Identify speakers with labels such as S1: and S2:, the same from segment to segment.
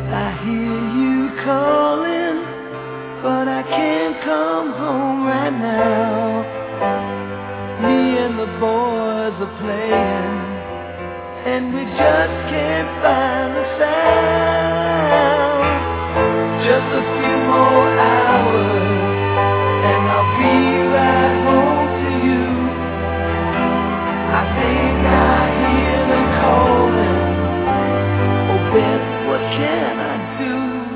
S1: I hear you calling, but I can't come home right now. Me and the boys are playing, and we just can't find the sound. Just a few more hours, and I'll be right home to you. I think I hear them calling. Oh, Beth, what can I do?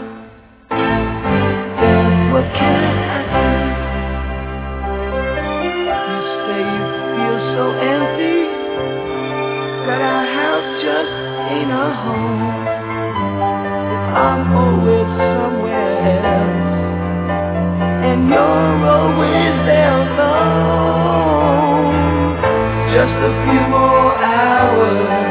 S1: Beth, what can I do? You say you feel so empty, that our house just ain't a home. If I'm always somewhere else, and you're always there alone. Just a few more hours,